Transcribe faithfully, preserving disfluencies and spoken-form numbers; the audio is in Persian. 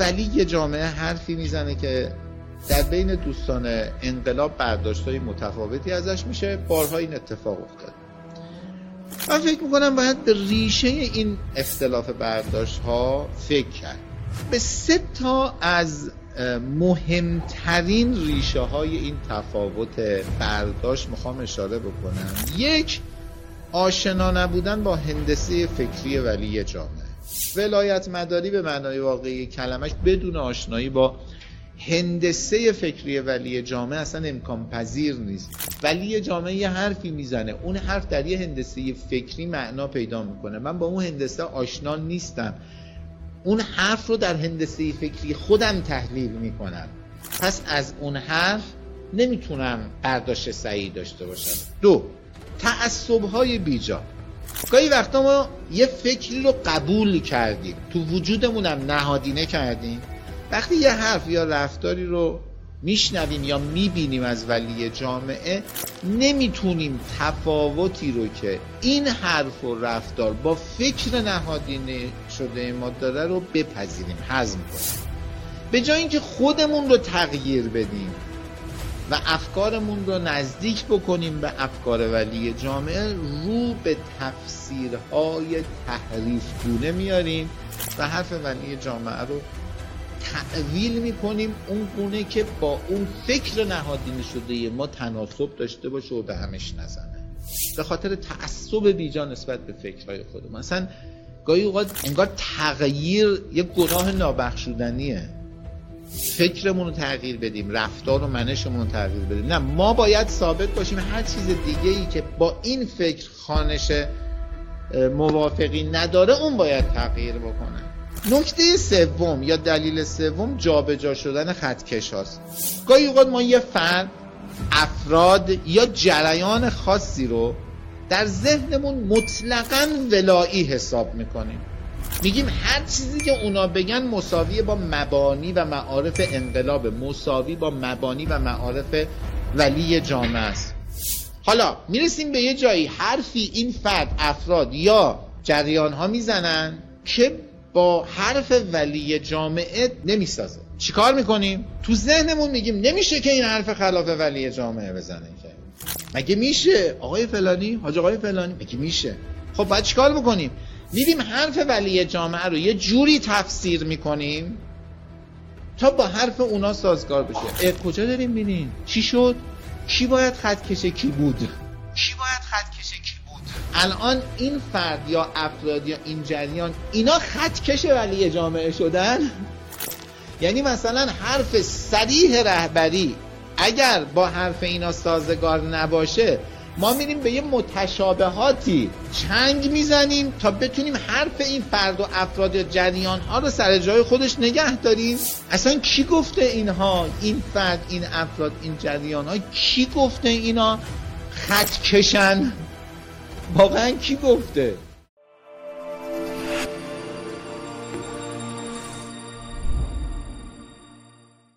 ولی جامعه حرفی میزنه که در بین دوستان انقلاب برداشت‌های متفاوتی ازش میشه. بارها این اتفاق افتاد. من فکر میکنم باید به ریشه این اختلاف برداشت‌ها فکر کرد. به سه تا از مهمترین ریشه های این تفاوت برداشت میخوام اشاره بکنم. یک، آشنا نبودن با هندسه فکری ولی جامعه. ولایت مداری به معنای واقعی کلمش بدون آشنایی با هندسه فکری ولی جامعه اصلا امکان پذیر نیست. ولی جامعه یه حرفی میزنه، اون حرف در یه هندسه فکری معنا پیدا میکنه. من با اون هندسه آشنا نیستم، اون حرف رو در هندسه فکری خودم تحلیل میکنم، پس از اون حرف نمیتونم برداشت صحیح داشته باشم. دو، تعصب‌های بیجا. گاهی وقتا ما یه فکری رو قبول کردیم، تو وجودمونم نهادینه کردیم، وقتی یه حرف یا رفتاری رو میشنویم یا میبینیم از ولی جامعه، نمیتونیم تفاوتی رو که این حرف و رفتار با فکر نهادینه شده ما داره رو بپذیریم، هضم کنیم. به جای اینکه خودمون رو تغییر بدیم و افکارمون رو نزدیک بکنیم به افکار ولی جامعه، رو به تفسیرهای تحریف گونه میاریم و حرف ولی جامعه رو تعویل میکنیم اون گونه که با اون فکر نهادینه شده ما تناسب داشته باشه و به همش نزنه، به خاطر تعصب بیجا نسبت به فکرهای خودمون. مثلا گاهی اوقات انگار تغییر یه گناه نابخشودنیه، فکرمون رو تغییر بدیم، رفتار و منشمون رو تغییر بدیم. نه، ما باید ثابت باشیم هر چیز دیگه ای که با این فکر خوانش موافقی نداره اون باید تغییر بکنه. نکته سوم یا دلیل سوم جابجا شدن خطکش هاست. گاهی اوقات ما یه فرد، افراد یا جریان خاصی رو در ذهنمون مطلقاً ولایی حساب میکنیم، میگیم هر چیزی که اونا بگن مساوی با مبانی و معارف انقلاب، مساوی با مبانی و معارف ولی جامعه است. حالا میرسیم به یه جایی حرفی این فرد، افراد یا جریان ها میزنن که با حرف ولی جامعه نمیسازه. چیکار میکنیم؟ تو ذهنمون میگیم نمیشه که این حرف خلاف ولی جامعه بزنه. که مگه میشه آقای فلانی، حاج آقای فلانی، مگه میشه؟ خب باید چیکار بکنیم؟ میریم حرف ولی جامعه رو یه جوری تفسیر میکنیم تا با حرف اونا سازگار بشه. اه کجا داریم بینیم؟ چی شد؟ کی باید خط کشه کی بود؟ کی باید خط کشه کی بود؟ الان این فرد یا افراد یا این جریان اینا خط کشه ولی جامعه شدن؟ یعنی مثلا حرف صریح رهبری اگر با حرف اینا سازگار نباشه، ما میریم به یه متشابهاتی چنگ میزنیم تا بتونیم حرف این فرد و افراد یا جریان ها رو سر جای خودش نگه داریم. اصلا کی گفته اینها، این فرد، این افراد، این جریان ها، کی گفته اینا خط کشن؟ واقعا کی گفته؟